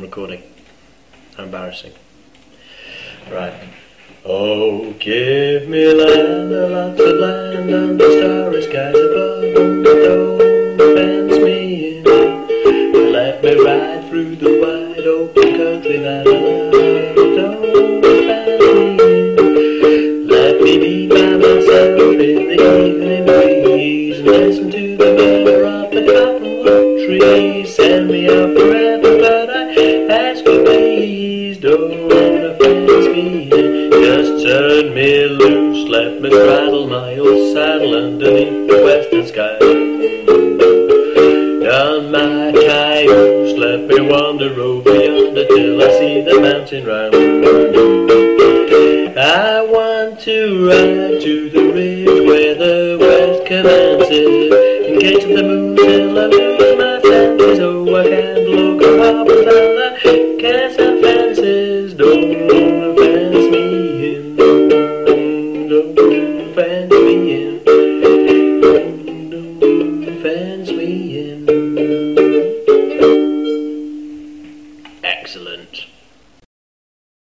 recording. How embarrassing. Right. Oh, give me land, lots of land, and the starry skies above. Don't fence me in. Let me ride through the wide open country that I love. Don't fence me in. Let me be by myself in the evening breeze and listen to the murmur of the cottonwood trees. Send me out forever, but I ask you please don't fence me in. Just turn me loose, let me straddle my old saddle underneath the western sky. Down my cayuse, let me wander over yonder till I see the mountain round. I want to ride to the ridge where the west commences, in case of the moon till I lose my senses. Oh, I can't look up without the cast and fences. Don't